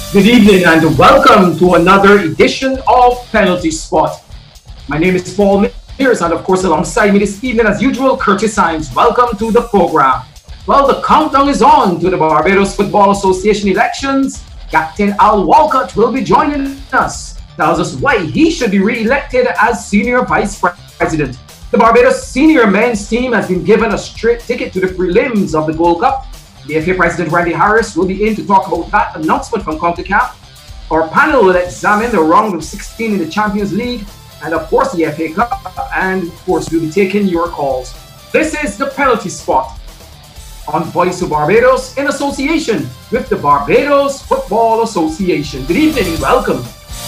Good evening and welcome to another edition of Penalty Spot. My name is Paul Mears and of course alongside me this evening as usual, Curtis Hines. Welcome to the program. Well, the countdown is on to the Barbados Football Association elections. Captain Al Walcott will be joining us. Tells us why he should be re-elected as Senior Vice President. The Barbados Senior Men's team has been given a straight ticket to the prelims of the Gold Cup. The FA President Randy Harris will be in to talk about that announcement from CONCACAF. Our panel will examine the round of 16 in the Champions League and of course the FA Cup, and of course we'll be taking your calls. This is the Penalty Spot on Voice of Barbados in association with the Barbados Football Association. Good evening and welcome.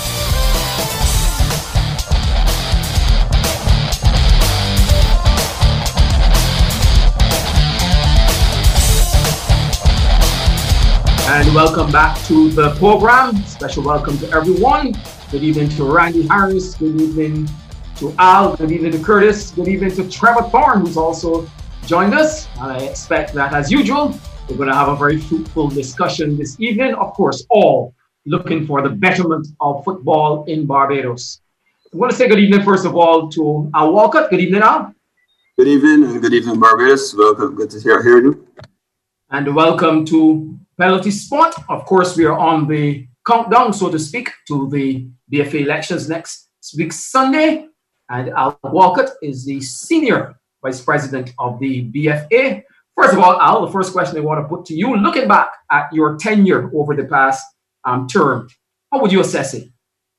And welcome back to the program. Special welcome to everyone. Good evening to Randy Harris. Good evening to Al. Good evening to Curtis. Good evening to Trevor Thorne, who's also joined us. And I expect that, as usual, we're going to have a very fruitful discussion this evening. Of course, all looking for the betterment of football in Barbados. I want to say good evening, first of all, to Al Walcott. Good evening, Al. Good evening, and good evening, Barbados. Welcome. Good to hear you. And welcome to Penalty Spot. Of course, we are on the countdown, so to speak, to the BFA elections next week, Sunday. And Al Walcott is the Senior Vice President of the BFA. First of all, Al, the first question I want to put to you, looking back at your tenure over the past term, how would you assess it?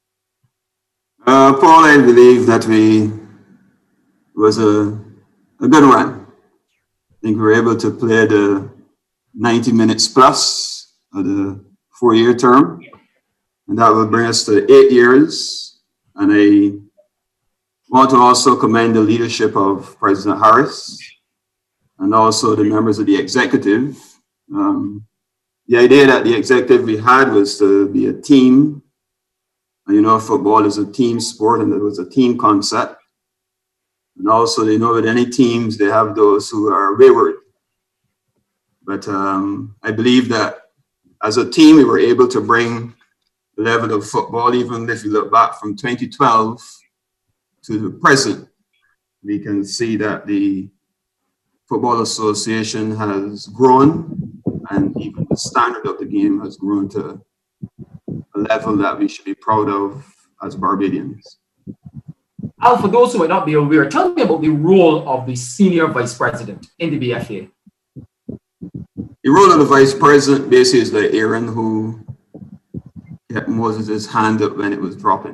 Paul, I believe that it was a good run. I think we were able to play the 90 minutes plus of the 4-year term, and that will bring us to 8 years. And I want to also commend the leadership of President Harris and also the members of the executive. The idea that the executive we had was to be a team. And you know, football is a team sport, and it was a team concept. And also, you know, with any teams, they have those who are wayward. But I believe that as a team, we were able to bring the level of football, even if you look back from 2012 to the present, we can see that the Football Association has grown, and even the standard of the game has grown to a level that we should be proud of as Barbadians. Al, for those who might not be aware, tell me about the role of the Senior Vice President in the BFA. The role of the Vice President basically is like Aaron, who kept Moses' hand up when it was dropping.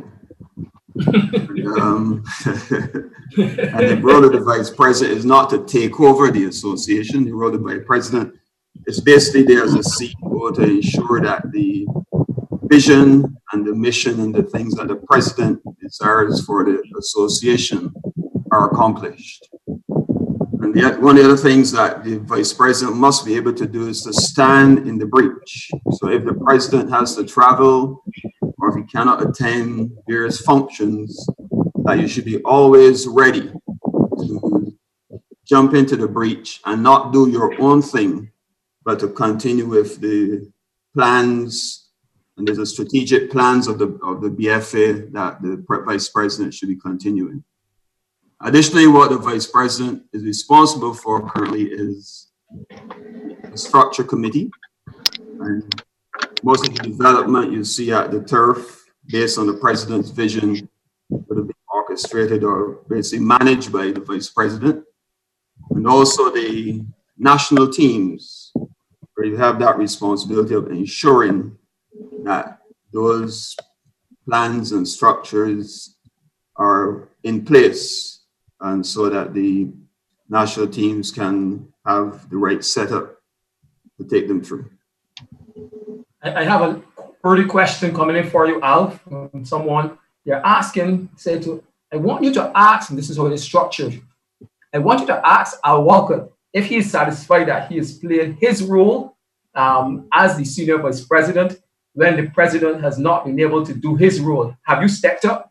And the role of the Vice President is not to take over the association. The role of the Vice President is basically there as a CEO to ensure that the vision and the mission and the things that the President desires for the association are accomplished. And yet, one of the things that the Vice President must be able to do is to stand in the breach. So if the President has to travel or if he cannot attend various functions, that you should be always ready to jump into the breach and not do your own thing, but to continue with the plans. And there's a strategic plans of the BFA that the Vice President should be continuing. Additionally, what the Vice President is responsible for currently is the structure committee. And most of the development you see at the turf, based on the President's vision, would have been orchestrated or basically managed by the Vice President. And also the national teams, where you have that responsibility of ensuring that those plans and structures are in place, and so that the national teams can have the right setup to take them through. I have a early question coming in for you, Al, from someone. They're asking, I want you to ask, and this is how it is structured, I want you to ask Al Walcott if he is satisfied that he has played his role as the Senior Vice President when the President has not been able to do his role. Have you stepped up?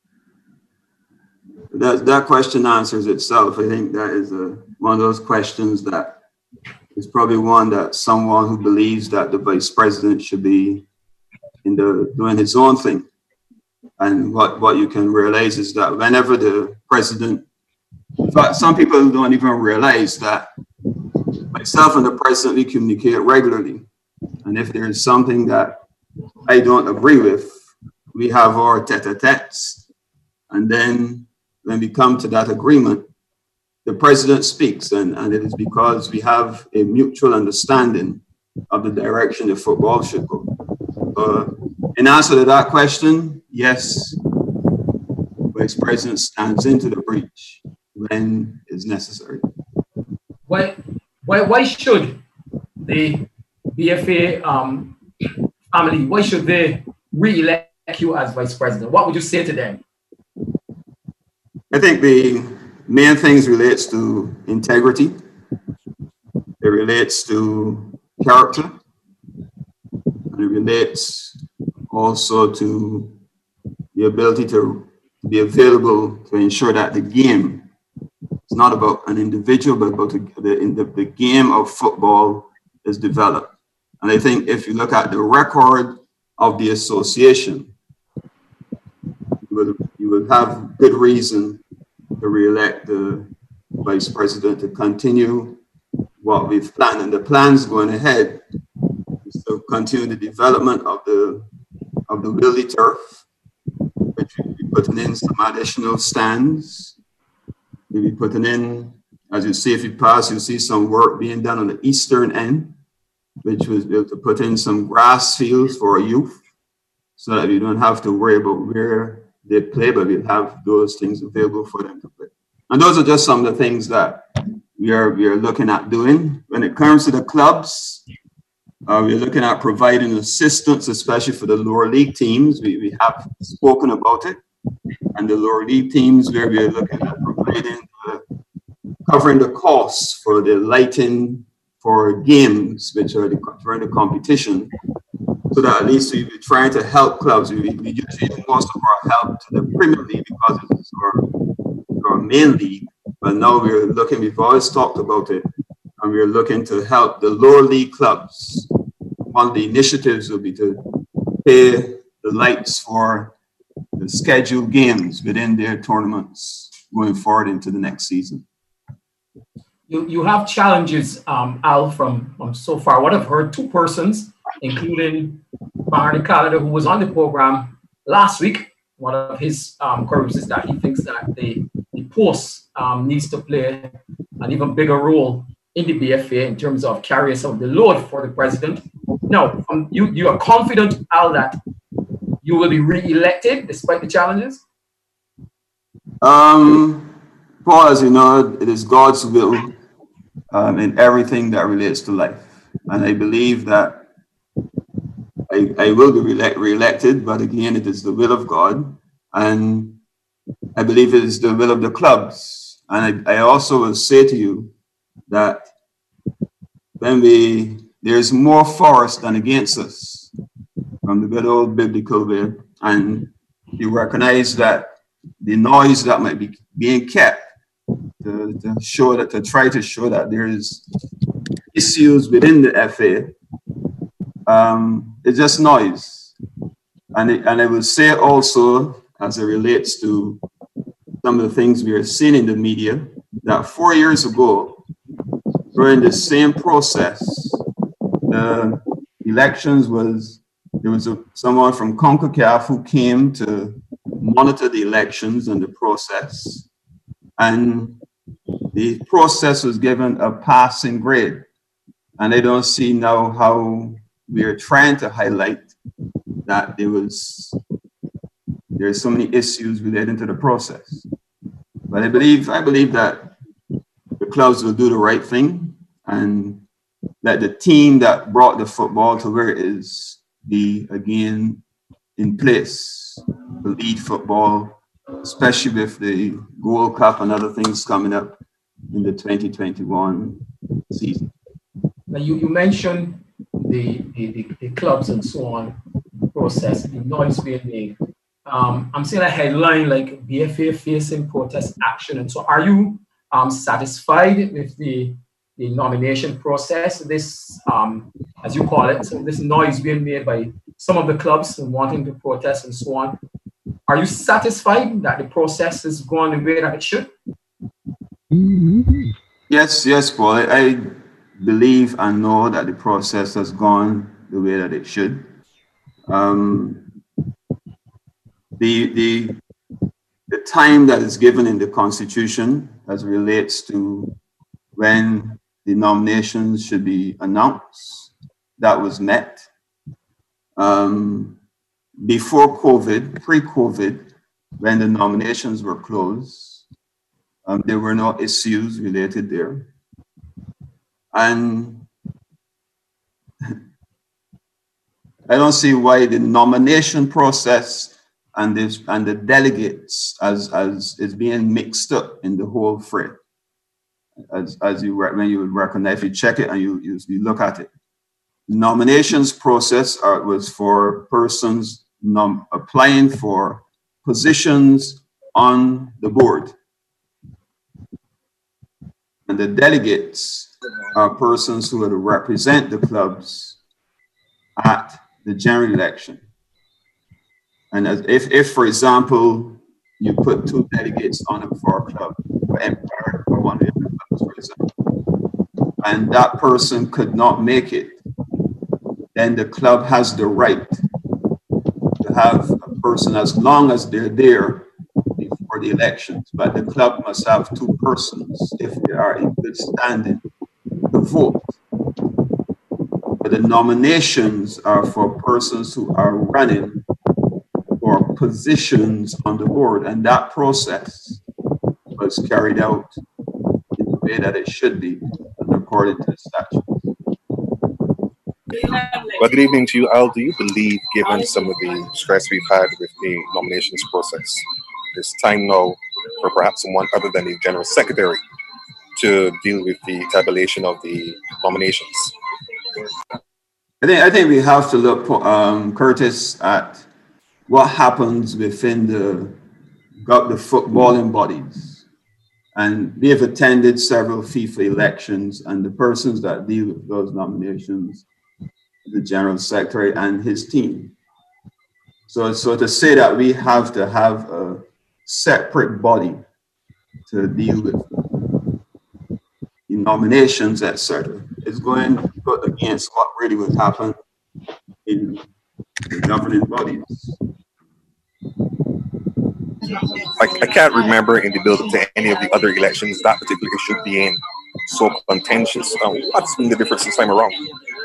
That question answers itself. I think that is one of those questions that is probably one that someone who believes that the Vice President should be doing his own thing. And what you can realize is that whenever the president, in fact, some people don't even realize that myself and the president, we communicate regularly. And if there is something that I don't agree with, we have our tete-a-tetes. And then when we come to that agreement, the president speaks, and it is because we have a mutual understanding of the direction the football should go. In answer to that question, yes, Vice President stands into the breach when is necessary. Why should the BFA family, why should they re-elect you as Vice President? What would you say to them? I think the main things relates to integrity. It relates to character. And it relates also to the ability to be available to ensure that the game is not about an individual, but about the game of football is developed. And I think if you look at the record of the association, you would have good reason to re-elect the Vice President to continue what we've planned. And the plans going ahead is to continue the development of the Willie turf, which we'll be putting in some additional stands. We'll be putting in, as you see, if you pass, you'll see some work being done on the eastern end, which was to put in some grass fields for our youth, so that we don't have to worry about where they play, but we'll have those things available for them to play. And those are just some of the things that we are looking at doing. When it comes to the clubs, we're looking at providing assistance, especially for the lower league teams. We have spoken about it. And the lower league teams, where we're looking at providing, covering the costs for the lighting for games, which are during the competition, so that at least we're trying to help clubs. We usually use most of our help to the Premier League because it's our main league. But now we've always talked about it, and we're looking to help the lower league clubs. One of the initiatives will be to pay the lights for the scheduled games within their tournaments going forward into the next season. You have challenges, Al, from so far. What I've heard, two persons, including Barney Callender, who was on the program last week. One of his queries is that he thinks that the post needs to play an even bigger role in the BFA in terms of carrying some of the load for the president. Now, you are confident, Al, that you will be re-elected despite the challenges? Paul, as you know, it is God's will in everything that relates to life. And I believe that I will be re-elected, but again, it is the will of God. And I believe it is the will of the clubs. And I also will say to you that there's more for us than against us, from the good old biblical way. And you recognize that the noise that might be being kept to try to show that there is issues within the FA, it's just noise. And I will say also, as it relates to some of the things we are seeing in the media, that 4 years ago, during the same process, the elections there was someone from CONCACAF who came to monitor the elections and the process. And the process was given a passing grade. And I don't see now how we are trying to highlight that there's so many issues relating to the process. But I believe that the clubs will do the right thing, and that the team that brought the football to where it is be again in place to lead football, especially with the Gold Cup and other things coming up in the 2021 season. Now you mentioned the clubs and so on process, the noise being made. I'm seeing a headline like BFA facing protest action. And so are you satisfied with the nomination process, this, as you call it, so this noise being made by some of the clubs wanting to protest and so on. Are you satisfied that the process is going the way that it should? Yes, Paul. I believe and know that the process has gone the way that it should. The time that is given in the Constitution as relates to when the nominations should be announced, that was met. Before COVID, pre-COVID, when the nominations were closed, there were no issues related there. And I don't see why the nomination process and the delegates as is being mixed up in the whole fray. As you when you would recognize, if you check it and you look at it, the nominations process was for persons applying for positions on the board, and the delegates are persons who would represent the clubs at the general election. And if for example, you put 2 delegates on it for a club, for Empire or one of the other clubs, for example, and that person could not make it, then the club has the right to have a person as long as they're there before the elections. But the club must have 2 persons if they are in good standing to vote. But the nominations are for persons who are running for positions on the board, and that process was carried out in the way that it should be, according to the statute. Well, good evening to you, Al. Do you believe, given some of the stress we've had with the nominations process, it's time now for perhaps someone other than the General Secretary to deal with the tabulation of the nominations? I think we have to look, Curtis, at what happens within the footballing bodies. And we have attended several FIFA elections, and the persons that deal with those nominations, the General Secretary and his team. So to say that we have to have a separate body to deal with the nominations, etc., is going to go against what really would happen in the governing bodies. I can't remember in the build-up to any of the other elections that particular issue being so contentious. What's been the difference this time around?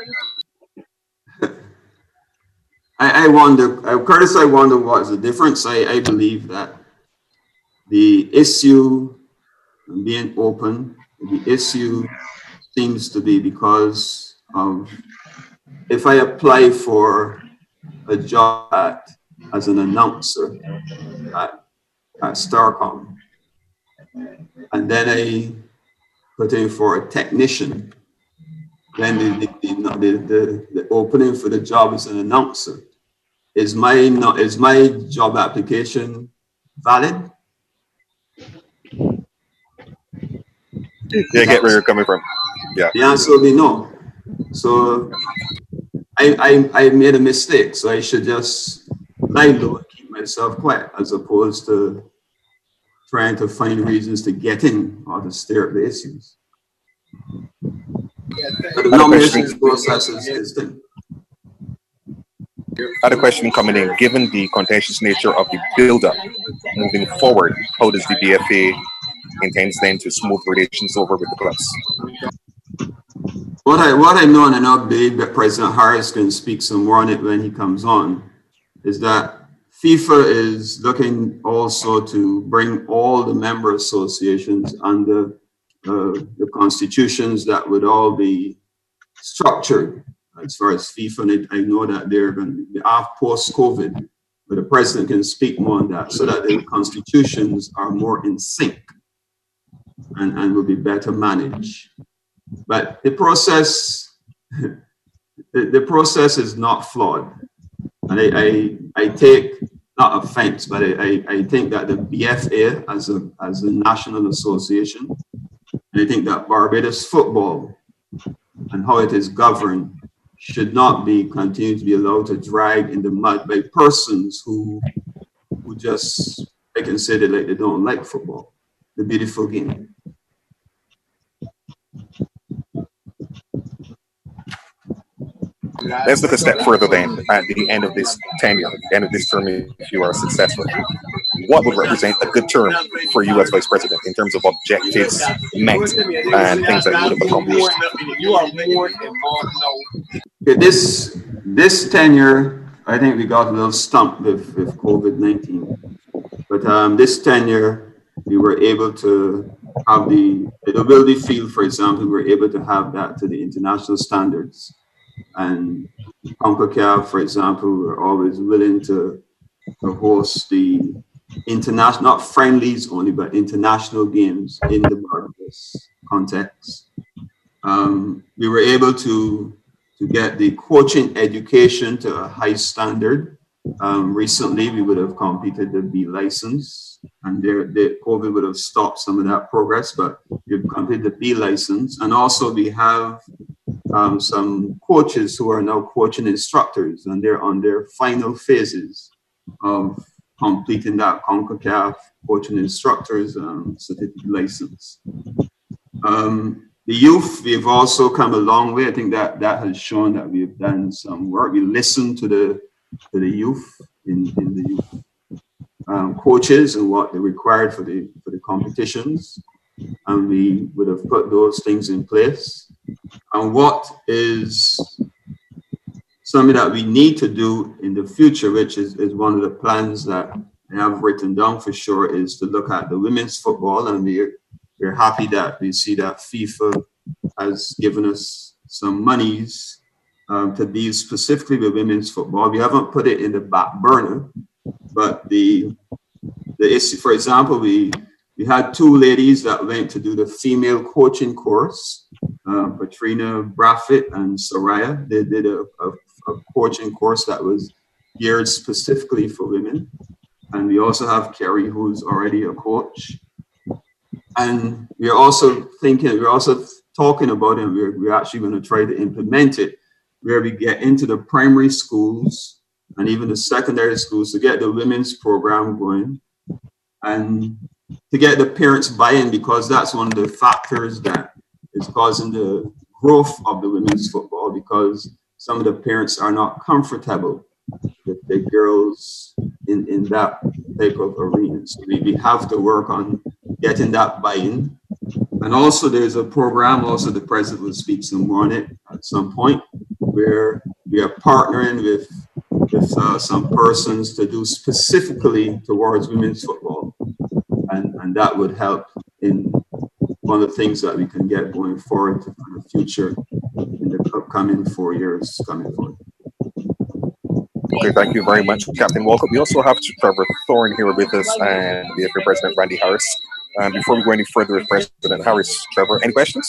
I wonder, Curtis, I wonder what is the difference. I believe that the issue being open, the issue seems to be because if I apply for a job as an announcer at Starcom, and then I put in for a technician, then the opening for the job as an announcer, is my job application valid? Yeah, I get where you're coming from. Yeah. The answer will be no. So I made a mistake. So I should just lie low and keep myself quiet, as opposed to trying to find reasons to get in or to stir up the issues. But the nominations process is thing. I had a question coming in. Given the contentious nature of the build-up moving forward, how does the BFA intends then to smooth relations over with the clubs? What I know, and I know believe that President Harris can speak some more on it when he comes on, is that FIFA is looking also to bring all the member associations under the constitutions that would all be structured as far as FIFA. And I know that they're going to be post-COVID, but the president can speak more on that, so that the constitutions are more in sync and will be better managed. But the process, the process is not flawed. And I take not offense, but I think that the BFA as a national association, and I think that Barbados football and how it is governed should not be continue to be allowed to drag in the mud by persons who just, I can say that like they don't like football, the beautiful game. Let's look a step further then. At the end of this tenure, the end of this term, if you are successful, what would represent a good term for you as vice president in terms of objectives met and things that you would have accomplished? This tenure, I think we got a little stumped with COVID-19. But this tenure, we were able to have the ability field, for example, we were able to have that to the international standards. And CONCACAF, for example, we're always willing to host the international, not friendlies only, but international games in the Barbados context. We were able to get the coaching education to a high standard. Recently, we would have completed the B license, and the COVID would have stopped some of that progress, but we've completed the B license. And also we have some coaches who are now coaching instructors, and they're on their final phases of completing that CONCACAF coaching instructors certificate license. The youth, we've also come a long way. I think that has shown that we've done some work. We listened to the youth in the youth coaches and what they required for the competitions, and we would have put those things in place. And what is something that we need to do in the future, which is one of the plans that I have written down for sure, is to look at the women's football. And we're happy that we see that FIFA has given us some monies to deal specifically with women's football. We haven't put it in the back burner, but the issue, for example, we had two ladies that went to do the female coaching course, Katrina Braffett and Soraya. They did a coaching course that was geared specifically for women. And we also have Kerry, who's already a coach. And we're also talking about it, and we're actually going to try to implement it, where we get into the primary schools and even the secondary schools to get the women's program going and to get the parents buy-in, because that's one of the factors that is causing the growth of the women's football, because some of the parents are not comfortable with the girls in that type of arena. So we have to work on getting that buy-in. And also there's a program, also the president will speak some more on it at some point, where we are partnering with some persons to do specifically towards women's football. And that would help in one of the things that we can get going forward for the future in the upcoming 4 years coming forward. Okay, thank you very much, Captain Walcott. We also have Trevor Thorne here with us and the FA President, Randy Harris. Before we go any further with President Harris, Trevor, any questions?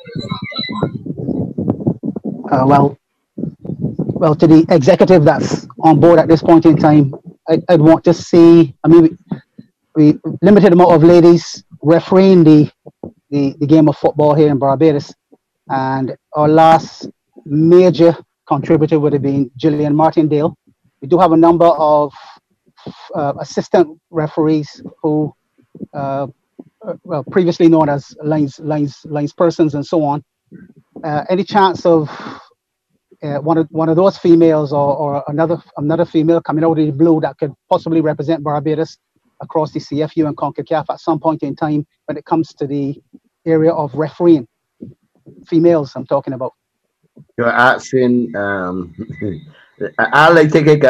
Well, to the executive that's on board at this point in time, I'd want to see, I mean, we limited amount of ladies refereeing the game of football here in Barbados. And our last major contributor would have been Gillian Martindale. We do have a number of assistant referees who, well, previously known as lines persons and so on. Any chance of one of those females or another female coming out of the blue that could possibly represent Barbados across the CFU and CONCACAF at some point in time when it comes to the area of refereeing? Females, I'm talking about. You're asking, I'll take a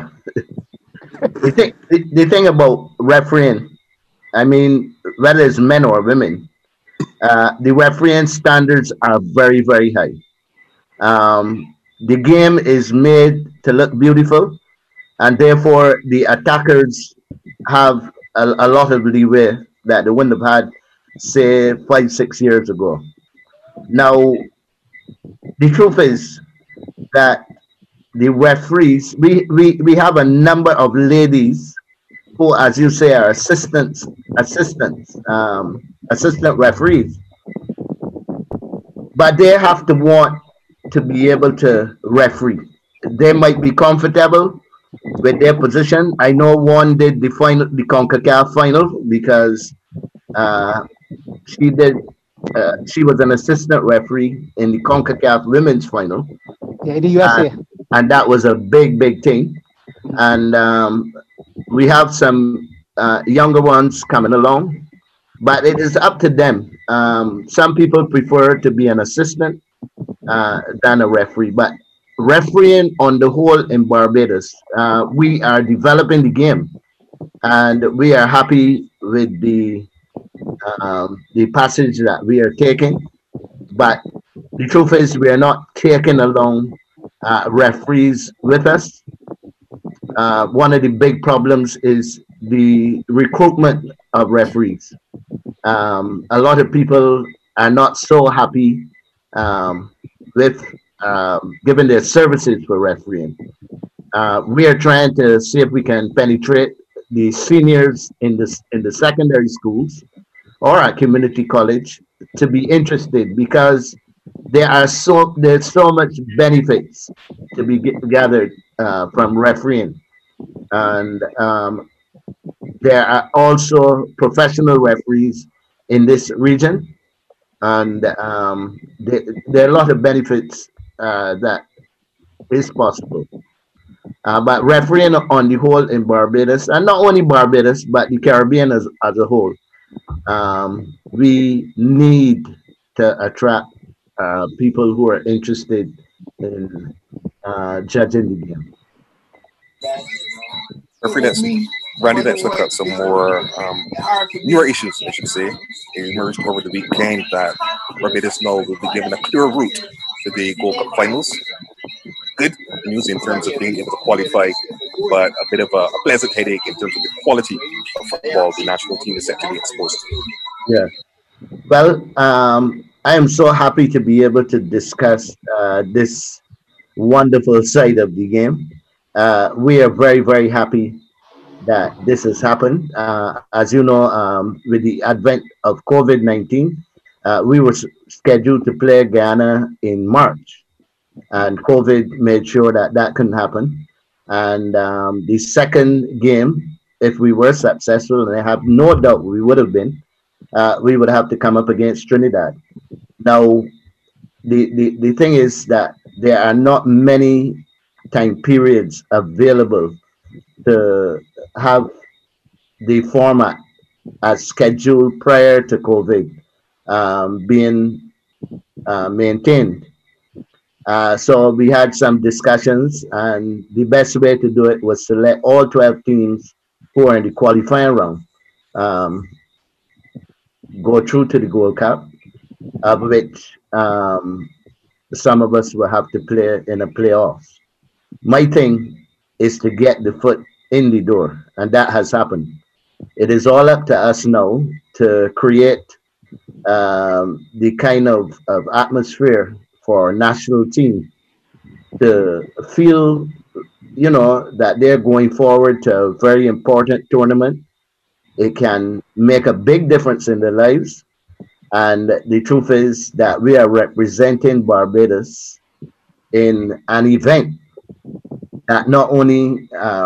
the thing about refereeing, I mean, whether it's men or women, the refereeing standards are very, very high. The game is made to look beautiful, and therefore the attackers have a lot of leeway that they wouldn't have had, say, 5-6 years ago. Now, the truth is that the referees, we have a number of ladies who, as you say, are assistant referees, but they have to want to be able to referee. They might be comfortable with their position. I know one did the final, the CONCACAF final, because uh, she did. She was an assistant referee in the CONCACAF women's final, Yeah, in the USA. and that was a big, big thing. And we have some younger ones coming along, but it is up to them. Some people prefer to be an assistant than a referee, but refereeing on the whole in Barbados, we are developing the game, and we are happy with the passage that we are taking. But the truth is, we are not taking along referees with us. One of the big problems is the recruitment of referees. A lot of people are not so happy with giving their services for refereeing. We are trying to see if we can penetrate the seniors in the secondary schools or at community college to be interested, because there's so much benefits to be gathered from refereeing. And there are also professional referees in this region, and there are a lot of benefits that is possible. But refereeing on the whole in Barbados, and not only Barbados, but the Caribbean as a whole, we need to attract people who are interested in judging the game. Referee, Randy, let's look at some more newer issues, I should say. It emerged over the weekend that Barbados now will be given a clear route to the Gold Cup finals. Good news in terms of being able to qualify, but a bit of a pleasant headache in terms of the quality of football the national team is set to be exposed to. Yeah. Well, I am so happy to be able to discuss this wonderful side of the game. We are very, very happy that this has happened. As you know, with the advent of COVID-19, we were scheduled to play Ghana in March, and COVID made sure that that couldn't happen. And the second game, if we were successful, and I have no doubt we would have been, we would have to come up against Trinidad. Now, the thing is that there are not many time periods available to have the format as scheduled prior to COVID being maintained. So we had some discussions, and the best way to do it was to let all 12 teams who are in the qualifying round go through to the Gold Cup, of which some of us will have to play in a playoffs. My thing is to get the foot in the door, and that has happened. It is all up to us now to create the kind of atmosphere for national team to feel, that they're going forward to a very important tournament. It can make a big difference in their lives. And the truth is that we are representing Barbados in an event that not only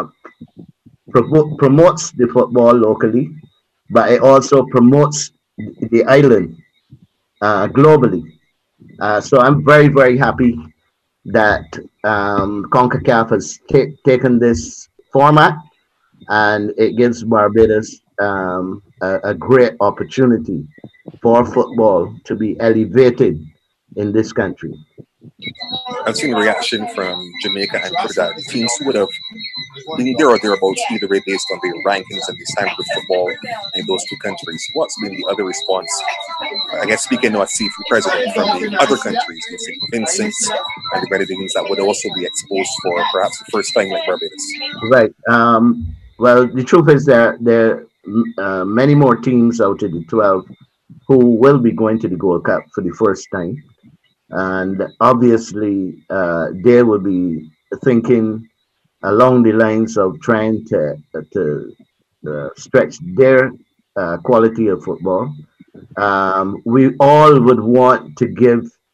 promotes the football locally, but it also promotes the island globally. So I'm very, very happy that CONCACAF has taken this format, and it gives Barbados a great opportunity for football to be elevated in this country. I've seen a reaction from Jamaica and Trinidad, teams who would have been there or thereabouts either way based on the rankings and the standard of football in those two countries. What's been the other response? I guess speaking now as CFU president from the other countries, the St. Vincent's and the Grenadines, that would also be exposed for perhaps the first time like Barbados. Right. Well, the truth is that there are many more teams out of the 12 who will be going to the Gold Cup for the first time. And obviously, they will be thinking along the lines of trying to stretch their quality of football. We all would want to give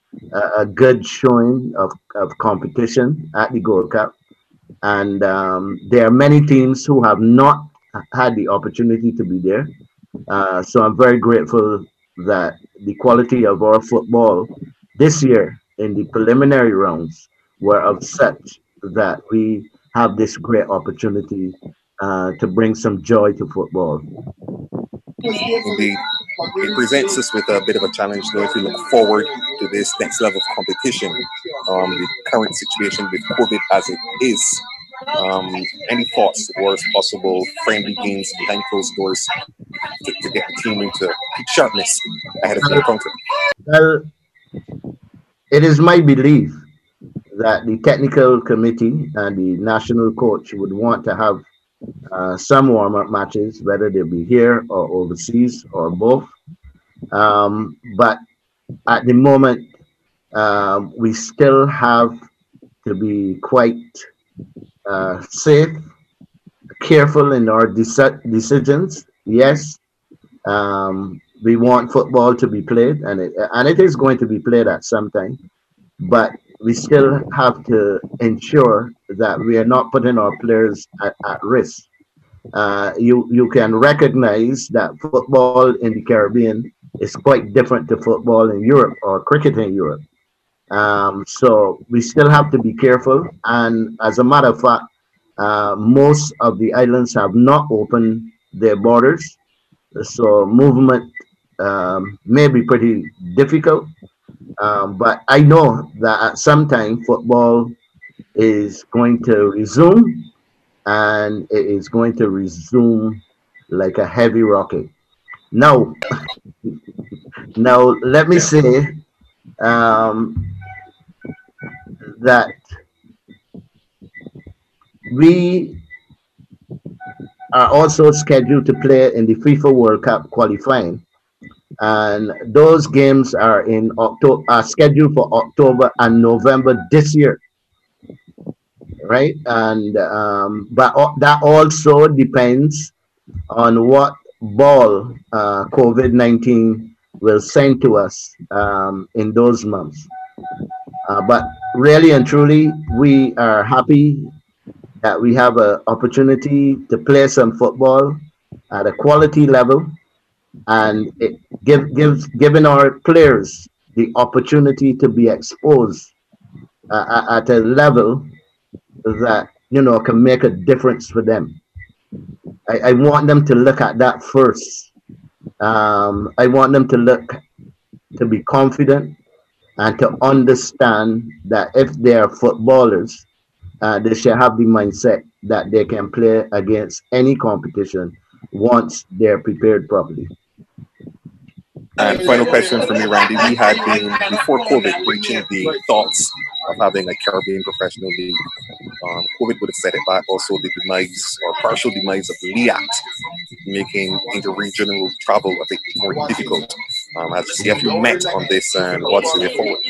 a good showing of competition at the Gold Cup. And there are many teams who have not had the opportunity to be there. So I'm very grateful that the quality of our football this year in the preliminary rounds were of such that we have this great opportunity to bring some joy to football. Indeed, it presents us with a bit of a challenge, though, if we look forward to this next level of competition. The current situation with COVID as it is. Any thoughts towards possible friendly games behind closed doors to get the team into sharpness ahead of the encounter? Well, it is my belief that the technical committee and the national coach would want to have some warm-up matches, whether they be here or overseas or both. But at the moment, we still have to be quite safe, careful in our decisions. Yes, we want football to be played, and it is going to be played at some time. But we still have to ensure that we are not putting our players at risk. You can recognize that football in the Caribbean is quite different to football in Europe or cricket in Europe. So we still have to be careful. And as a matter of fact, most of the islands have not opened their borders. So movement may be pretty difficult. But I know that at some time football is going to resume, and it is going to resume like a heavy rocket. Now, now let me say that we are also scheduled to play in the FIFA World Cup qualifying, and those games are in October, are scheduled for October and November this year, right? And but that also depends on what ball COVID-19 will send to us in those months. But really and truly, we are happy that we have an opportunity to play some football at a quality level, and it giving our players the opportunity to be exposed at a level that can make a difference for them. I want them to look at that first. I want them to be confident and to understand that if they are footballers, they should have the mindset that they can play against any competition once they're prepared properly. And final question for me, Randy. We had been, before COVID, reaching the thoughts of having a Caribbean professional league. COVID would have set it back. Also, the demise or partial demise of LIAT, making interregional travel a bit more difficult. Has the CFU met on this, and what's the way forward?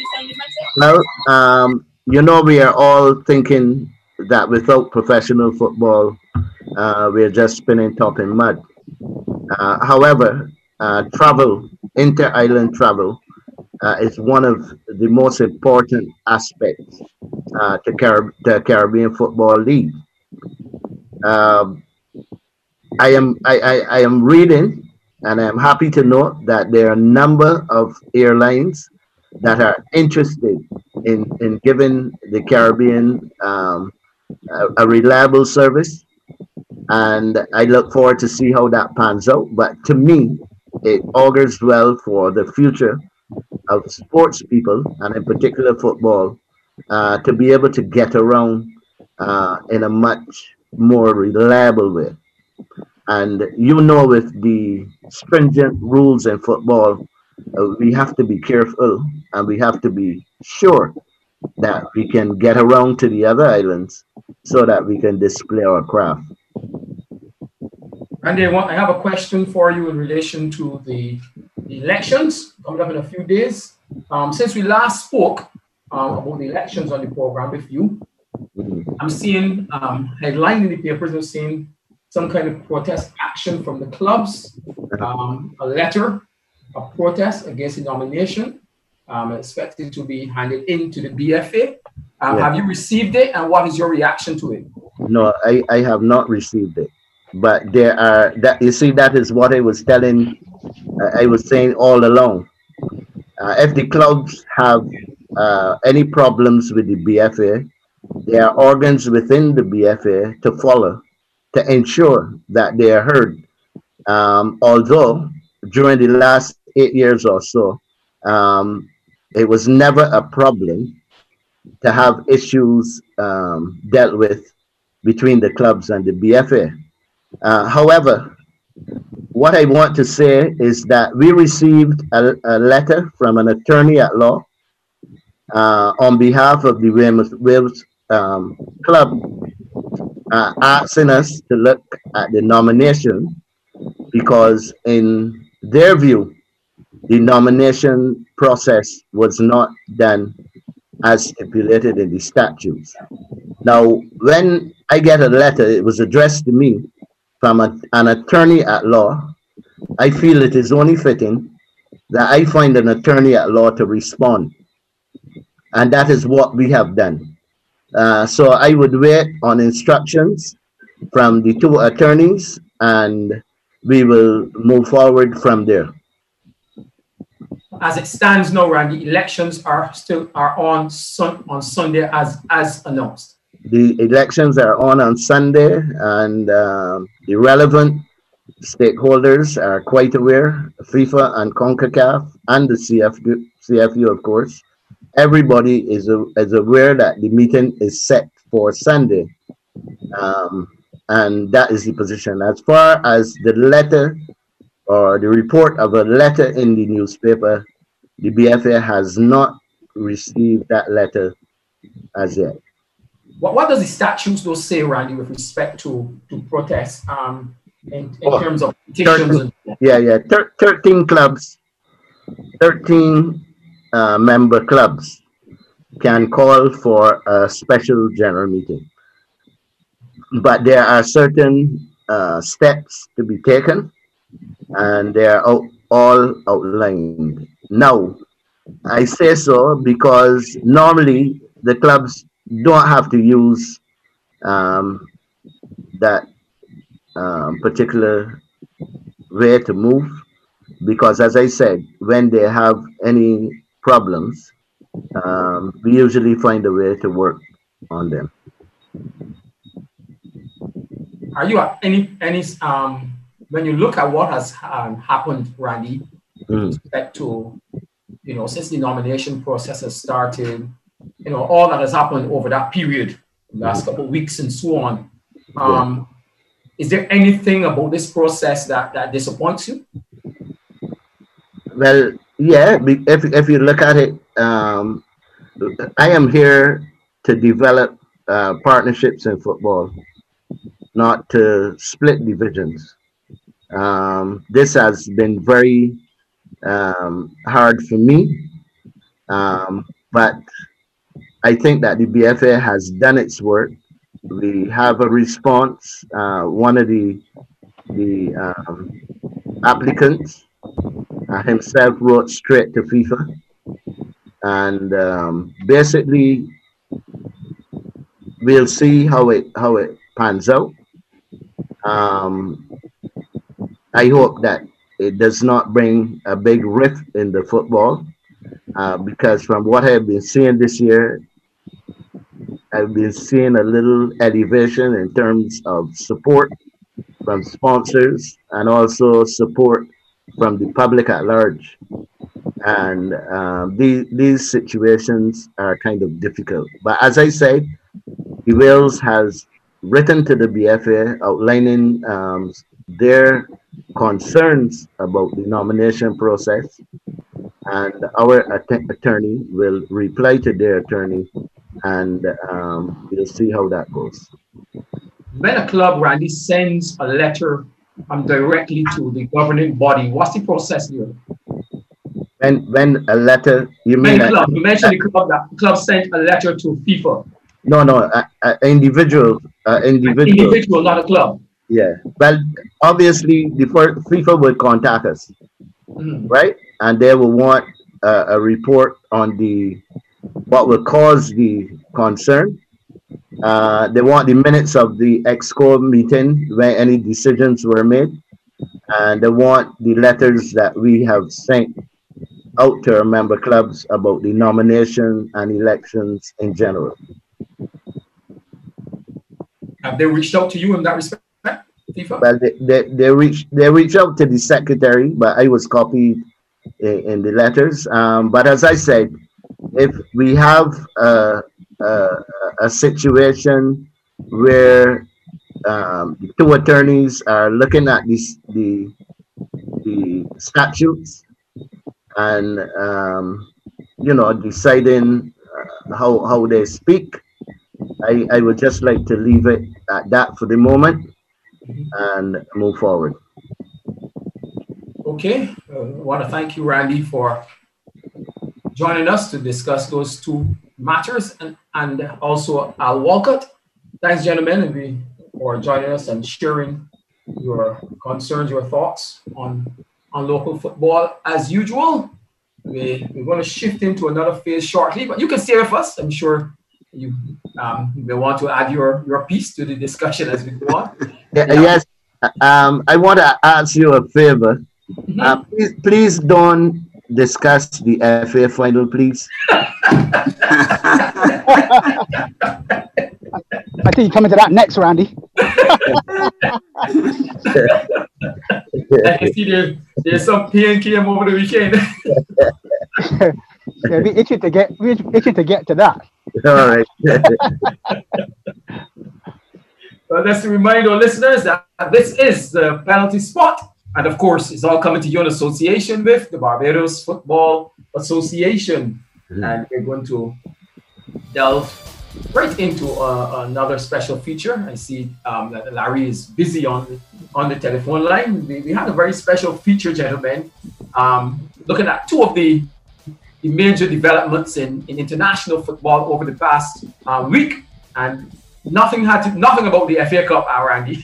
Well, we are all thinking that without professional football, we're just spinning top in mud. However, inter-island travel, is one of the most important aspects to Caribbean Football League. I am reading, and I'm happy to note that there are a number of airlines that are interested in giving the Caribbean a reliable service, and I look forward to see how that pans out. But to me, it augurs well for the future of sports people, and in particular football, to be able to get around in a much more reliable way. And with the stringent rules in football, we have to be careful, and we have to be sure that we can get around to the other islands so that we can display our craft. Randy, I have a question for you in relation to the elections coming up in a few days. Since we last spoke about the elections on the program with you, I'm seeing headline in the papers, I'm seeing some kind of protest action from the clubs, a letter of protest against the nomination expected to be handed into the BFA. Yeah. Have you received it, and what is your reaction to it? No, I have not received it. But there are that you see that is what I was telling. I was saying all along. If the clubs have any problems with the BFA, there are organs within the BFA to follow to ensure that they are heard. Although during the last 8 years or so, it was never a problem to have issues dealt with between the clubs and the BFA. However, what I want to say is that we received a letter from an attorney at law on behalf of the Wales Club asking us to look at the nomination because, in their view, the nomination process was not done as stipulated in the statutes. Now, when I get a letter, it was addressed to me from an attorney at law. I feel it is only fitting that I find an attorney at law to respond. And that is what we have done. So I would wait on instructions from the two attorneys, and we will move forward from there. As it stands now, Randy, elections are on Sunday as announced. The elections are on Sunday, and the relevant stakeholders are quite aware. FIFA and CONCACAF and the CFU, of course. Everybody is aware that the meeting is set for Sunday, and that is the position. As far as the letter or the report of a letter in the newspaper, the BFA has not received that letter as yet. What does the statutes though say, Randy, with respect to protests in terms of petitions? 13 clubs, 13 member clubs can call for a special general meeting. But there are certain steps to be taken, and they are all outlined. Now, I say so because normally the clubs don't have to use that particular way to move, because as I said, when they have any problems, we usually find a way to work on them. Are you at any when you look at what has happened, Randy, with respect to, since the nomination process has started, all that has happened over that period, the last couple of weeks and so on, is there anything about this process that disappoints you? Well, yeah, if you look at it, I am here to develop partnerships in football, not to split divisions. This has been very hard for me, but I think that the BFA has done its work. We have a response. One of the applicants himself wrote straight to FIFA, and basically we'll see how it pans out. I hope that it does not bring a big rift in the football, because from what I've been seeing this year, I've been seeing a little elevation in terms of support from sponsors and also support from the public at large. And these situations are kind of difficult. But as I said, the Wales has written to the BFA outlining their concerns about the nomination process, and our attorney will reply to their attorney, and we'll see how that goes. When a club, Randy, sends a letter directly to the governing body, what's the process here? When a letter, you mean? You mentioned the club sent a letter to FIFA. No, individual, not a club. Yeah, well, obviously, the FIFA will contact us, right? And they will want a report on the what will cause the concern. They want the minutes of the EXCO meeting where any decisions were made, and they want the letters that we have sent out to our member clubs about the nomination and elections in general. Have they reached out to you in that respect, FIFA? Well, they reached out to the secretary, but I was copied in the letters. But as I said, if we have a situation where the two attorneys are looking at the statutes and deciding how they speak, I would just like to leave it at that for the moment and move forward. Okay, I want to thank you, Randy, for joining us to discuss those two matters, and also Al Walcott. Thanks, gentlemen, for joining us and sharing your concerns, your thoughts on local football. As usual, we're going to shift into another phase shortly, but you can stay with us. I'm sure you may want to add your piece to the discussion as we go on. Yes, I want to ask you a favor. Please don't discuss the FA final, please. I think you're coming to that next, Randy. I see there's some pain came over the weekend. Yeah, we're itching to get to that. All right. Well, let's remind our listeners that this is the Penalty Spot. And of course, it's all coming to you in association with the Barbados Football Association. And we're going to delve right into another special feature. I see that Larry is busy on the telephone line. We had a very special feature, gentlemen, looking at two of the major developments in international football over the past week. And nothing about the FA Cup, Randy.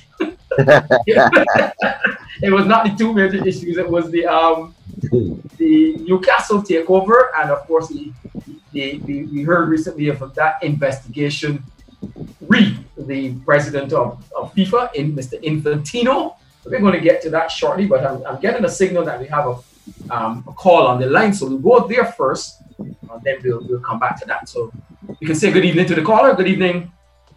It was not the two major issues. It was the Newcastle takeover, and of course we heard recently of that investigation. The president of FIFA, Mr. Infantino. We're going to get to that shortly, but I'm getting a signal that we have a call on the line, so we'll go there first, and then we'll come back to that. So you can say good evening to the caller. Good evening.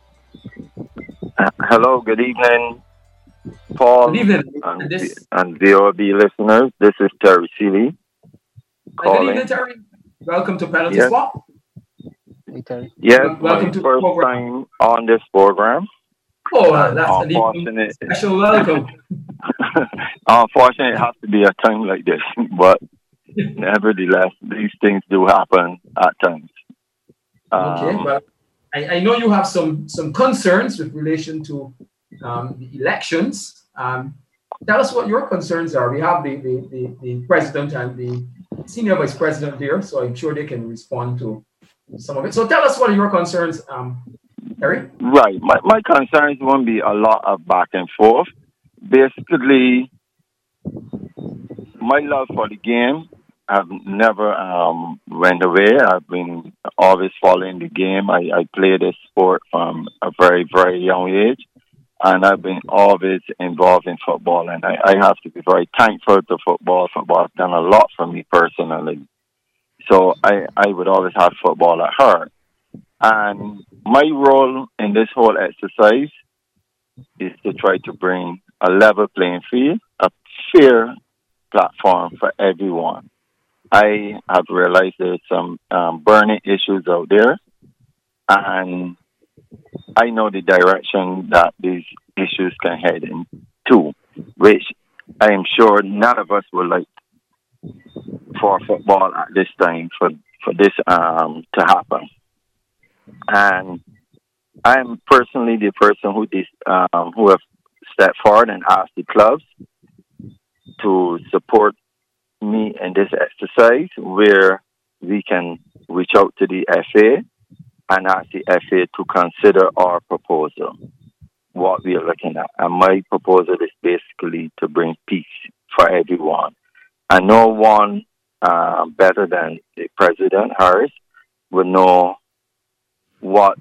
Hello, good evening, Paul. Good evening. And VOB listeners. This is Terry Seeley calling. Good evening, Terry. Welcome to Penalty Spot. Hey, Terry. Yes, welcome to first the program. time on this program. Oh, that's a special welcome. Unfortunately, it has to be a time like this, but nevertheless, these things do happen at times. Okay, but I know you have some concerns with relation to the elections. Tell us what your concerns are. We have the president and the senior vice president there, so I'm sure they can respond to some of it. So tell us what are your concerns, Harry? Right. My concerns won't be a lot of back and forth. Basically, my love for the game have never went away. I've been always following the game. I play this sport from a very, very young age, and I've been always involved in football. And I have to be very thankful to football. Football has done a lot for me personally. So I would always have football at heart. And my role in this whole exercise is to try to bring a level playing field, a fair platform for everyone. I have realized there's some burning issues out there, and I know the direction that these issues can head into, which I am sure none of us would like for football at this time, for this to happen. And I'm personally the person who have stepped forward and asked the clubs to support me in this exercise, where we can reach out to the FA and ask the FA to consider our proposal, what we are looking at. And my proposal is basically to bring peace for everyone. And no one better than the President Harris would know what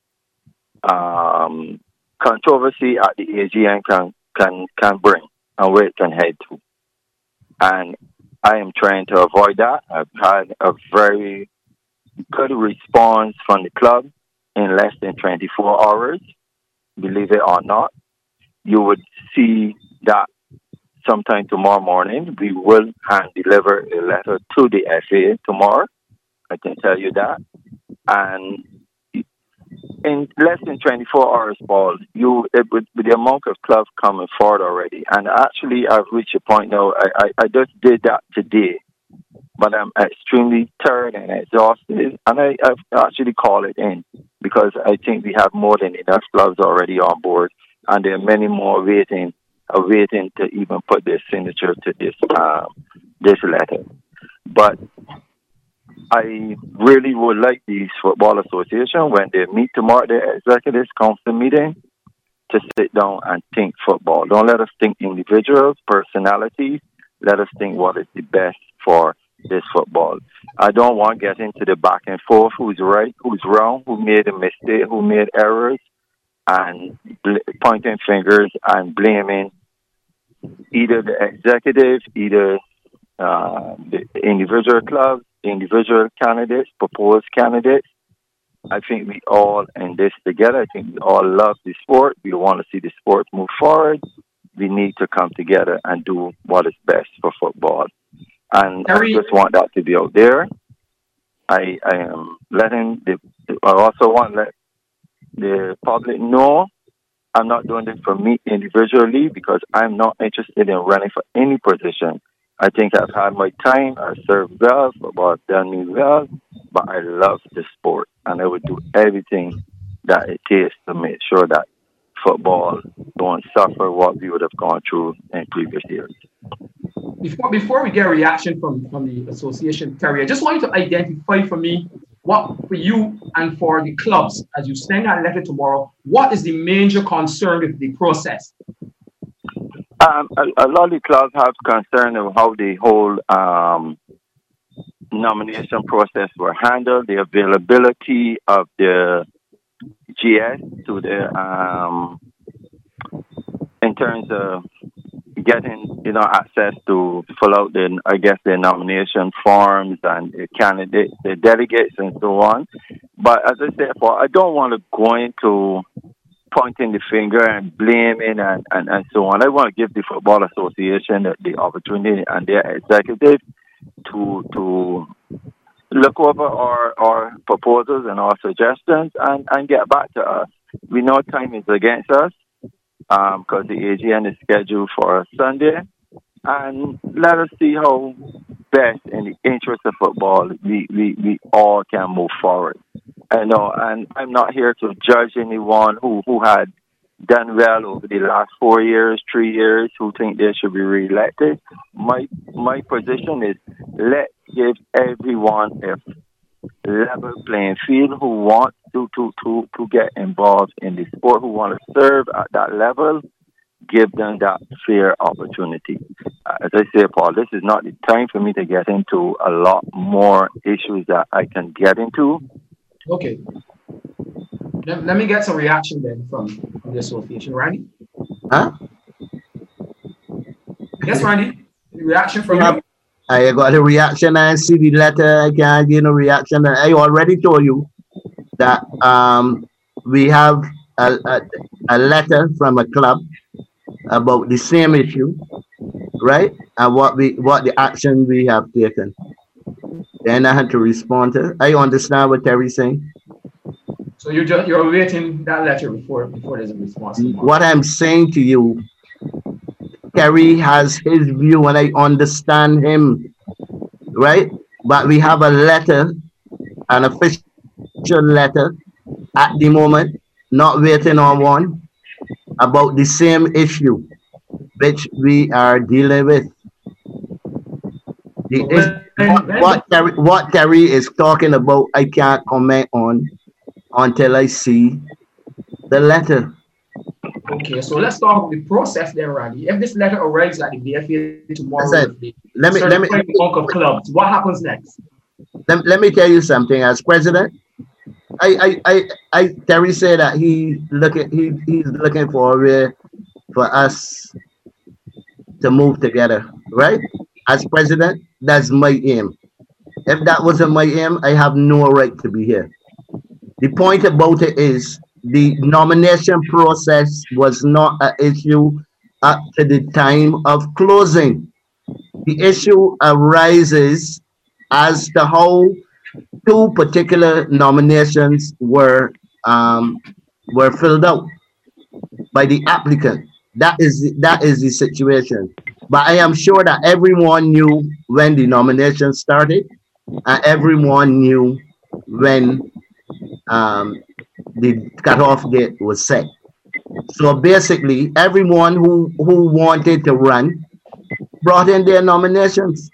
controversy at the AGM can bring and where it can head to. And I am trying to avoid that. I've had a very good response from the club in less than 24 hours, believe it or not. You would see that sometime tomorrow morning. We will hand deliver a letter to the FA tomorrow. I can tell you that. And in less than 24 hours, Paul, with the amount of clubs coming forward already, and actually I've reached a point now, I just did that today, but I'm extremely tired and exhausted, and I've actually called it in because I think we have more than enough clubs already on board, and there are many more waiting to even put their signature to this letter. But I really would like the Football Association, when they meet tomorrow, the Executives Council meeting, to sit down and think football. Don't let us think individuals, personalities. Let us think what is the best for this football. I don't want to get into the back and forth, who's right, who's wrong, who made a mistake, who made errors, and pointing fingers and blaming either the executive, either the individual clubs, individual candidates, proposed candidates. I think we all in this together. I think we all love the sport. We want to see the sport move forward. We need to come together and do what is best for football. And I just want that to be out there. I am letting I also want to let the public know I'm not doing this for me individually because I'm not interested in running for any position. I think I've had my time. I served well, football has done me well, but I love the sport, and I would do everything that it takes to make sure that football don't suffer what we would have gone through in previous years. Before we get a reaction from the association, Terry, I just want you to identify for me what, for you and for the clubs, as you send that letter tomorrow, what is the major concern with the process? A lot of clubs have concern of how the whole nomination process were handled, the availability of the GS to the in terms of getting access to fill out the nomination forms and the candidates, the delegates, and so on. But as I said, I don't want to go into pointing the finger and blaming and so on. I want to give the Football Association the opportunity and their executive to look over our proposals and our suggestions and get back to us. We know time is against us because the AGM is scheduled for Sunday. And let us see how best in the interest of football we all can move forward. I know, and I'm not here to judge anyone who had done well over the last 4 years, 3 years, who think they should be re-elected. My position is let's give everyone a level playing field who wants to get involved in the sport, who want to serve at that level. Give them that fair opportunity. As I say, Paul, this is not the time for me to get into a lot more issues that I can get into. Okay. Let me get some reaction then from the association. Randy? Huh? Yes, Randy? Reaction from you? I got a reaction. I see the letter. I can't give no reaction. I already told you that we have a letter from a club about the same issue, right? And what the action we have taken. Then I had to respond to it. I understand what Terry's saying. So you're waiting that letter before there's a response. What I'm saying to you, Terry has his view and I understand him, right? But we have a letter, an official letter at the moment, not waiting on one, about the same issue which we are dealing with. What Terry is talking about, I can't comment on until I see the letter. Okay, so let's talk about the process then, Randy. If this letter arrives at the BFA tomorrow, let me of clubs, what happens next? Let me tell you something. As president, Terry said that he's looking for a way for us to move together, right? As president, that's my aim. If that wasn't my aim, I have no right to be here. The point about it is the nomination process was not an issue up to the time of closing. The issue arises as to how two particular nominations were filled out by the applicant. That is the situation. But I am sure that everyone knew when the nomination started, and everyone knew when the cutoff date was set. So basically, everyone who wanted to run brought in their nominations.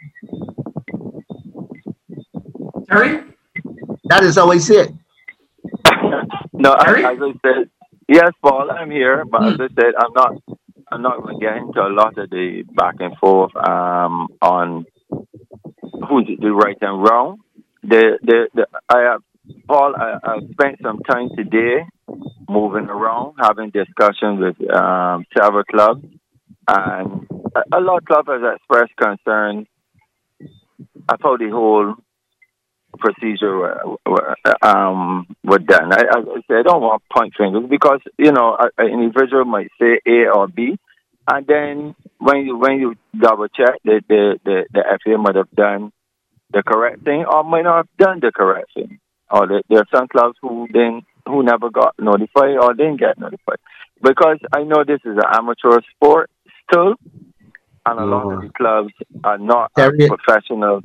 Terry? That is how I see it. No, as I said, yes, Paul, I'm here, but as I said, I'm not going to get into a lot of the back and forth on who's the right and wrong. Paul, I spent some time today moving around, having discussions with several clubs, and a lot of clubs have expressed concern about the whole procedure were done. I said, I don't want to point fingers because, you know, an individual might say A or B, and then when you double check, the FA might have done the correct thing or might not have done the correct thing. Or there are some clubs who never got notified or didn't get notified. Because I know this is an amateur sport still, and a lot of the clubs are not as professional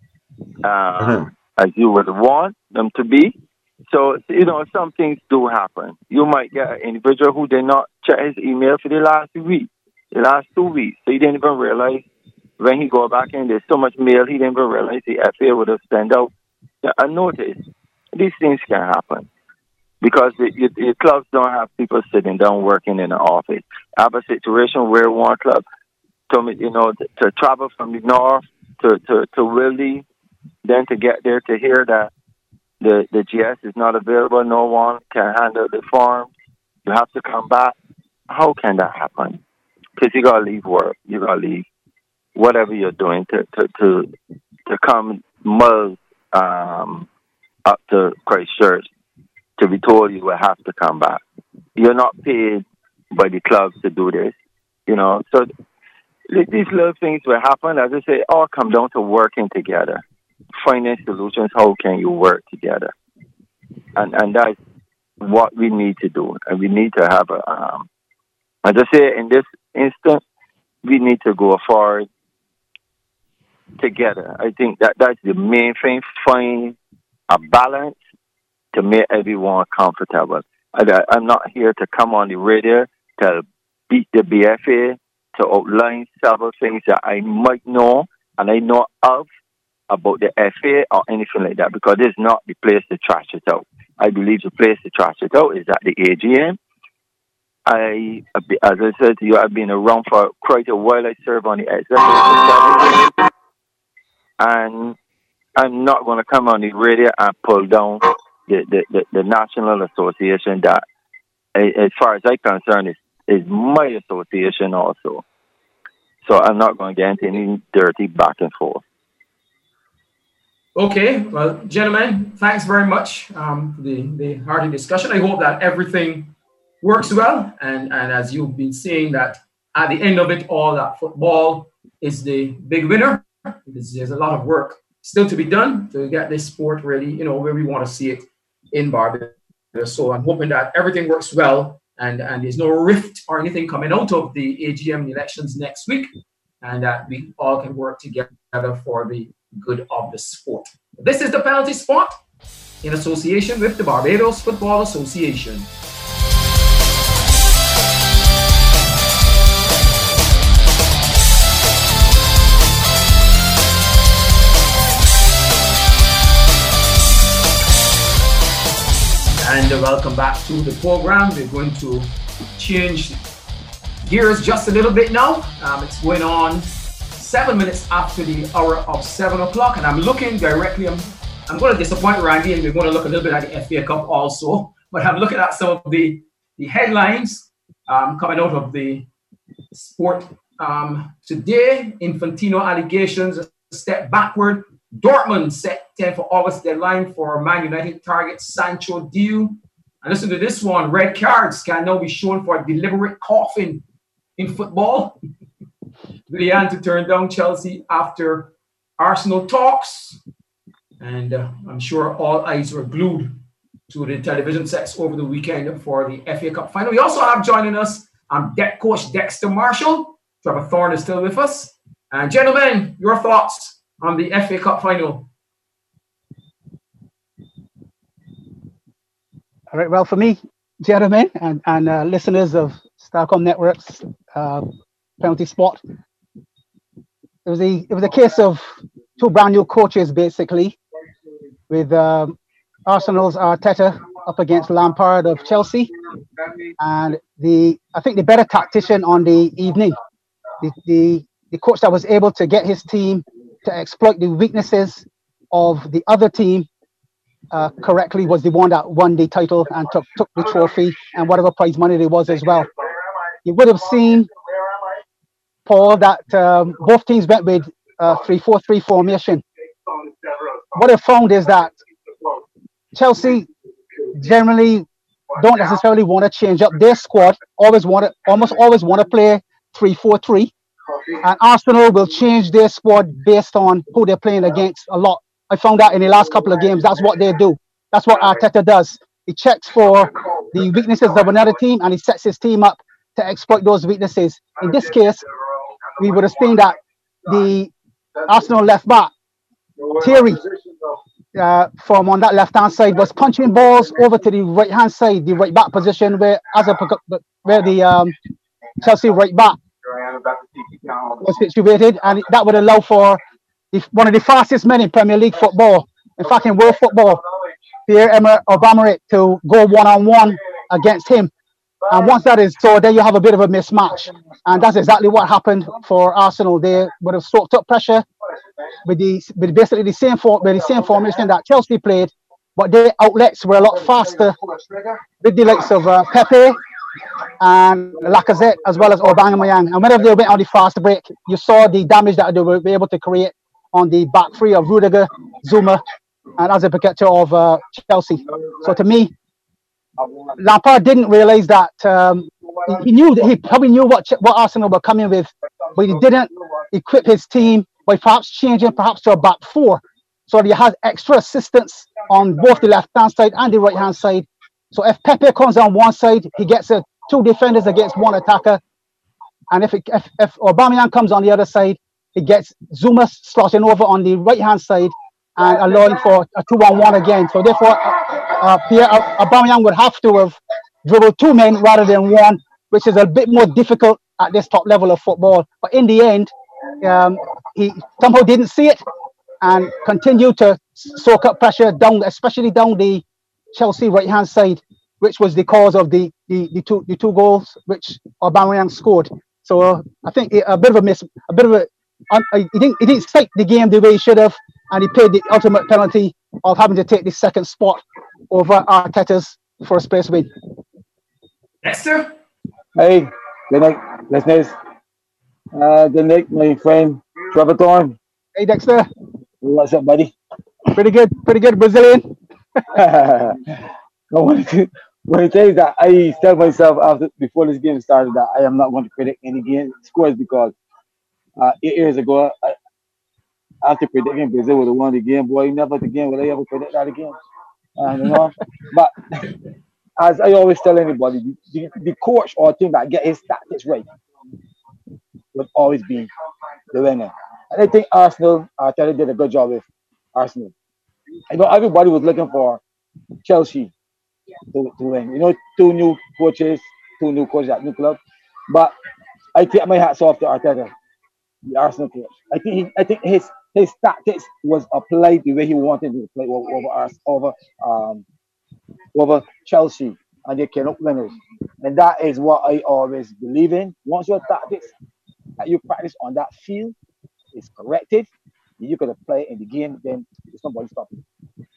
as you would want them to be. So, you know, some things do happen. You might get an individual who did not check his email for the last 2 weeks. So he didn't even realize when he go back in, there's so much mail, he didn't even realize the FA would have sent out a notice. These things can happen because the clubs don't have people sitting down working in the office. I have a situation where one club told me, you know, to travel from the north to Willie, then to get there to hear that the GS is not available, no one can handle the form, you have to come back. How can that happen? Because you got to leave work, you got to leave whatever you're doing to come miles up to Christchurch to be told you will have to come back. You're not paid by the clubs to do this, you know. So these little things will happen. As I say, all come down to working together, finding solutions. How can you work together? And that's what we need to do. And we need to have as I say, in this instance, we need to go forward together. I think that's the main thing. Find a balance to make everyone comfortable. I'm not here to come on the radio to beat the BFA, to outline several things that I might know and I know of about the FA or anything like that, because this is not the place to trash it out. I believe the place to trash it out is at the AGM. As I said to you, I've been around for quite a while. I serve on the executive, and I'm not going to come on the radio and pull down the National Association that, as far as I'm concerned, is my association also. So I'm not going to get into any dirty back and forth. Okay, well, gentlemen, thanks very much for the hearty discussion. I hope that everything works well, and as you've been saying, that at the end of it all, that football is the big winner, because there's a lot of work still to be done to get this sport ready, you know, where we want to see it in Barbados. So I'm hoping that everything works well, and there's no rift or anything coming out of the AGM elections next week, and that we all can work together for the good of the sport. This is the Penalty Spot in association with the Barbados Football Association. And welcome back to the program. We're going to change gears just a little bit now. It's going on 7 minutes after the hour of 7 o'clock, and I'm looking directly. I'm going to disappoint Randy, and we're going to look a little bit at the FA Cup also. But I'm looking at some of the headlines coming out of the sport today. Infantino allegations a step backward. Dortmund set 10 for August deadline for Man United target Sancho deal. And listen to this one. Red cards can now be shown for deliberate coughing in football. Willian to turn down Chelsea after Arsenal talks. And I'm sure all eyes were glued to the television sets over the weekend for the FA Cup final. We also have joining us deck coach Dexter Marshall. Trevor Thorne is still with us. And gentlemen, your thoughts on the FA Cup final? All right, well, for me, gentlemen and listeners of Starcom Network's Penalty Spot, it was a case of two brand new coaches, basically, with Arsenal's Arteta up against Lampard of Chelsea, and I think the better tactician on the evening, the coach that was able to get his team to exploit the weaknesses of the other team correctly was the one that won the title and took the trophy and whatever prize money there was as well. You would have seen, Paul, that both teams went with 3-4-3 formation. What I found is that Chelsea generally don't necessarily want to change up their squad. Almost always want to play 3-4-3, and Arsenal will change their squad based on who they're playing against a lot. I found that in the last couple of games, that's what they do. That's what Arteta does. He checks for the weaknesses of another team and he sets his team up to exploit those weaknesses. In this case, we would have seen that the Arsenal left back, Thierry, from on that left-hand side, was punching balls over to the right-hand side, the right-back position where the Chelsea right-back was situated, and that would allow for one of the fastest men in Premier League football, in fact in world football, Pierre-Emerick Aubameyang, to go one-on-one against him. And once that is so, then you have a bit of a mismatch, and that's exactly what happened for Arsenal. They would have soaked up pressure with basically the same formation that Chelsea played, but their outlets were a lot faster with the likes of Pepe and Lacazette as well as Aubameyang. And whenever they went on the fast break, you saw the damage that they were able to create on the back three of Rudiger, Zuma, and Azpilicueta of Chelsea. So to me, Lampard didn't realize that he probably knew what Arsenal were coming with, but he didn't equip his team by perhaps changing to a back four, so he has extra assistance on both the left hand side and the right hand side. So if Pepe comes on one side, he gets two defenders against one attacker, and if Aubameyang comes on the other side, he gets Zuma slotting over on the right hand side and allowing for a 2-on-1 again. So therefore, Aubameyang would have to have dribbled two men rather than one, which is a bit more difficult at this top level of football. But in the end, he somehow didn't see it and continued to soak up pressure down, especially down the Chelsea right hand side, which was the cause of the two goals which Aubameyang scored. So I think he didn't stake the game the way he should have, and he paid the ultimate penalty of having to take the second spot over Arteta's first place win. Dexter? Hey, good night, listeners. Good night, my friend Trevor Thorne. Hey, Dexter. What's up, buddy? Pretty good, Brazilian. I want to tell you that I tell myself before this game started that I am not going to predict any game scores because 8 years ago, after predicting Brazil would have won the game, boy, never again will I ever predict that again. But as I always tell anybody, the coach or team that get his tactics right would always be the winner. And I think Arsenal, Arteta did a good job with Arsenal. I know everybody was looking for Chelsea to win. Two new coaches at new club. But I take my hats off to Arteta, the Arsenal coach. I think his tactics was applied the way he wanted to play over Chelsea. and they cannot winners. And that is what I always believe in. Once your tactics that you practice on that field is corrected, you can play in the game, then there's nobody stopping you.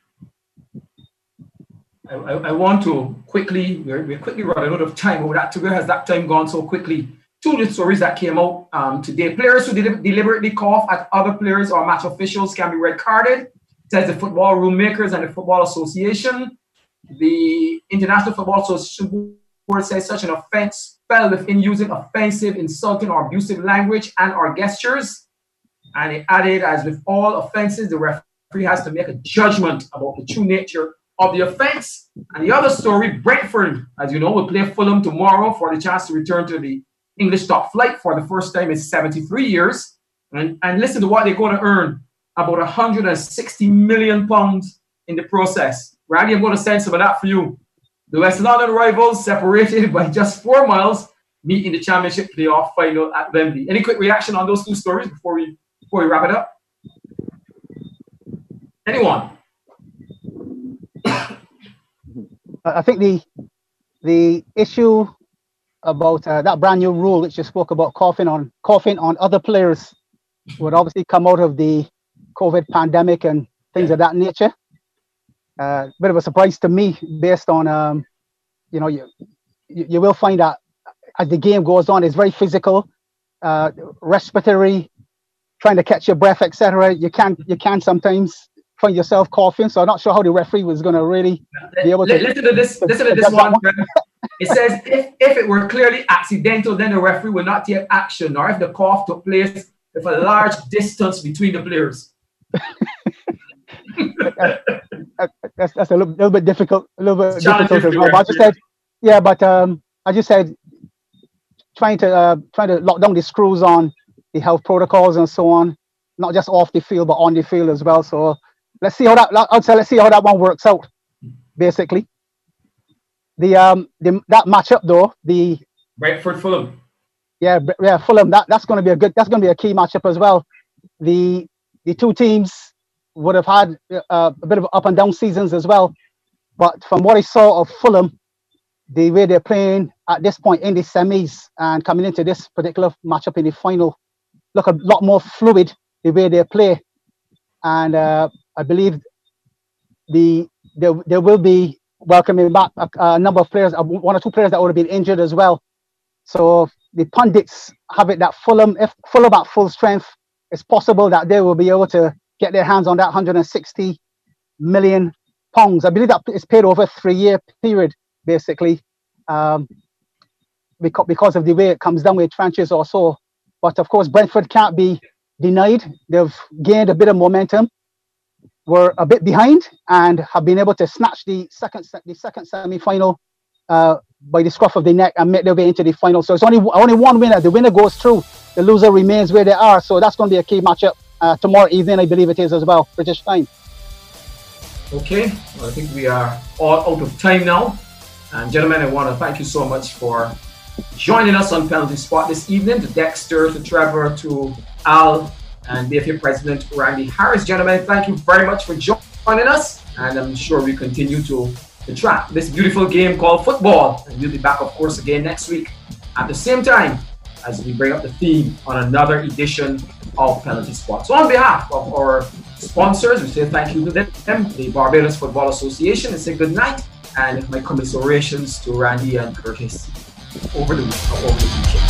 I want to quickly, we're quickly running out of time. Where has that time gone so quickly? Two of the stories that came out today. Players who deliberately cough at other players or match officials can be red carded, says the Football Rule Makers and the Football Association. The International Football Association Board says such an offense fell within using offensive, insulting, or abusive language and or gestures. And it added, as with all offenses, the referee has to make a judgment about the true nature of the offense. And the other story, Brentford, as you know, will play Fulham tomorrow for the chance to return to the English top flight for the first time in 73 years. And listen to what they're going to earn, about £160 million in the process. Randy, I'm going to send some of that for you. The West London rivals, separated by just 4 miles, meet in the Championship playoff final at Wembley. Any quick reaction on those two stories before we wrap it up? Anyone? I think the issue about that brand new rule which you spoke about, coughing on other players, would obviously come out of the COVID pandemic and things of that nature. Bit of a surprise to me, based on you will find that as the game goes on, it's very physical, respiratory, trying to catch your breath, etc. You can sometimes find yourself coughing. So I'm not sure how the referee was going to really be able to listen to this one. It says if it were clearly accidental, then the referee will not take action, or if the cough took place with a large distance between the players. That's a little bit difficult. A little bit difficult as well. But I just said trying to lock down the screws on the health protocols and so on, not just off the field but on the field as well. So let's see how that one works out. Basically, that matchup though, the Brentford Fulham. Yeah, Fulham. That's going to be a key matchup as well. The two teams would have had a bit of up and down seasons as well, but from what I saw of Fulham, the way they're playing at this point in the semis and coming into this particular matchup in the final, look a lot more fluid the way they play, and I believe they will be welcoming back a number of players, one or two players that would have been injured as well. So the pundits have it that Fulham, if Fulham at full strength, it's possible that they will be able to get their hands on that £160 million. I believe that is paid over a 3-year period, basically, because of the way it comes down with tranches or so. But of course, Brentford can't be denied. They've gained a bit of momentum. Were a bit behind and have been able to snatch the second semi-final by the scruff of the neck and make their way into the final. So it's only one winner. The winner goes through. The loser remains where they are. So that's going to be a key matchup tomorrow evening, I believe it is as well, British time. Okay, well, I think we are all out of time now. And gentlemen, I want to thank you so much for joining us on Penalty Spot this evening. To Dexter, to Trevor, to Al, and BFA President Randy Harris. Gentlemen, thank you very much for joining us. And I'm sure we continue to track this beautiful game called football. And we'll be back, of course, again next week at the same time as we bring up the theme on another edition of Penalty Spot. So on behalf of our sponsors, we say thank you to them, the Barbados Football Association, and say good night. And my commiserations to Randy and Curtis over the weekend.